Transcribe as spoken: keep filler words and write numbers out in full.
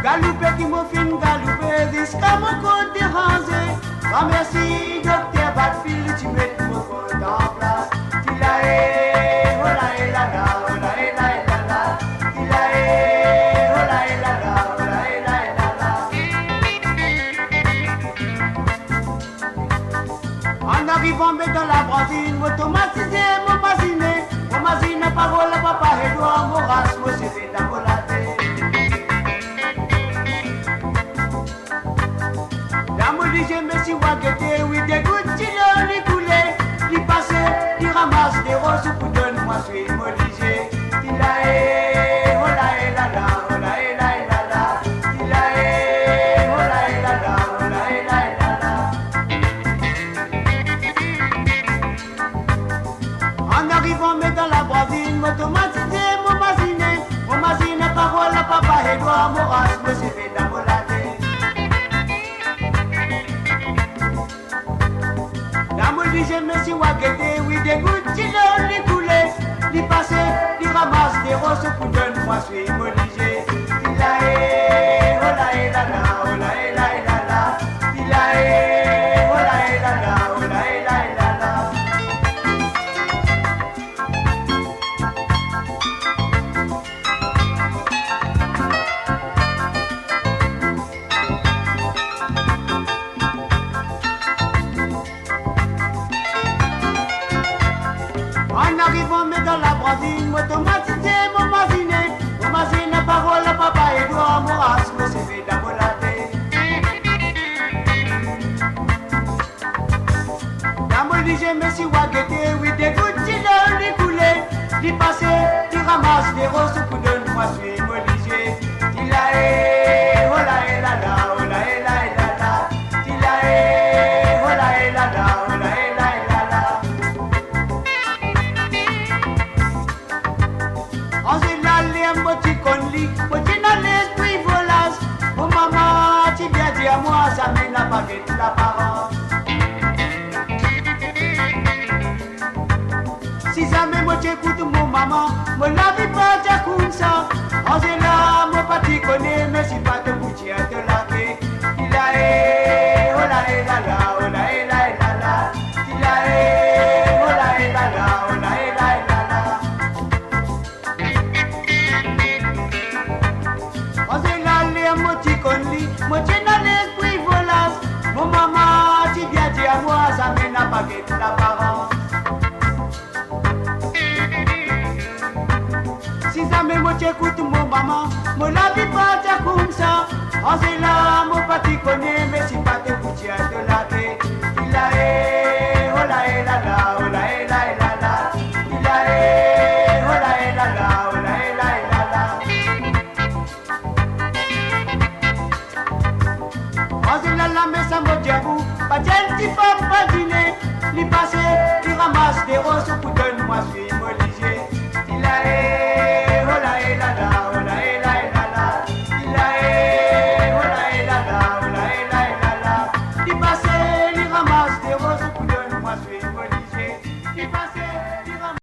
Galoupé qui m'a fin galoupé, jusqu'à mon compte dérangé. Ah merci, docteur Batfield, tu mets mon compte en place. Tu l'as é, oh là et là là, oh là et là et là là. Tu l'as é, oh là et là là, oh là et là et là là. En arrivant mais dans la brasine, m'automatisé, mon masiné. Mon masiné, parole, papa, Edouard, mon race, mon C V d'Amolate. Je me suis wagueté, oui, des gouttes, il les coulé, il passait, il ramasse des roses pour donner moi, je suis moligé. Il a é, oh là et là là, oh là et là et là là. Il a é, oh là et là là, oh là et là et là là. En arrivant, mais dans la bravine, m'automatisé, mon masiné, mon masiné, parole à papa Edouard, mon race, me s'est fait d'amolade. Je me suis wagueté, oui, des gouttes, il les coulé, il passait, il ramasse des roses pour donner moi, je suis moligé. Il a é, oh là et là là, oh là et là et là là. Il a é, oh là et là là, oh là et là et là là. En arrivant mais dans la bravine, m'automatisé, mon masiné, mon masiné, parole à papa Edouard, mon race, me s'est fait d'amolade. D'amolade, je me suis wagueté, oui, des gouttes, il les coulé, il passait, il ramasse des roses pour donner moi, je suis moligé. Il a é, oh là et là là, oh là et là et là là. Il a é, oh là et là là, oh là et là et là là. Oh maman, tu viens dire à moi, ça mène la baguette, la parole. Si jamais moi j'écoute mon maman, moi la vie pas déjà comme ça. En c'est là, moi pas t'y connais, mais si pas te bouger de la quai. Il a é, oh là et là là, oh là et là et là là. Il a é, oh là et là là, oh là et là et là là. En c'est là, les motifs qu'on lit, moi j'ai dans l'esprit volasse. Mon maman, tu viens dire à moi, ça mène la baguette, la parole. Si jamais moi j'écoute mon maman, moi la vie pas déjà comme ça. En c'est là, mon pas t'y connais, mais si pas te bouger de la tête. Il a é, oh là et là là, oh là et là et là là. Il a é, oh là et là là, oh là et là et là là. En c'est là, la messe à mon diabou, pas d'elle qui fait pas dîner. Il passe, il ramasse des roses pour donner moi, je suis molli.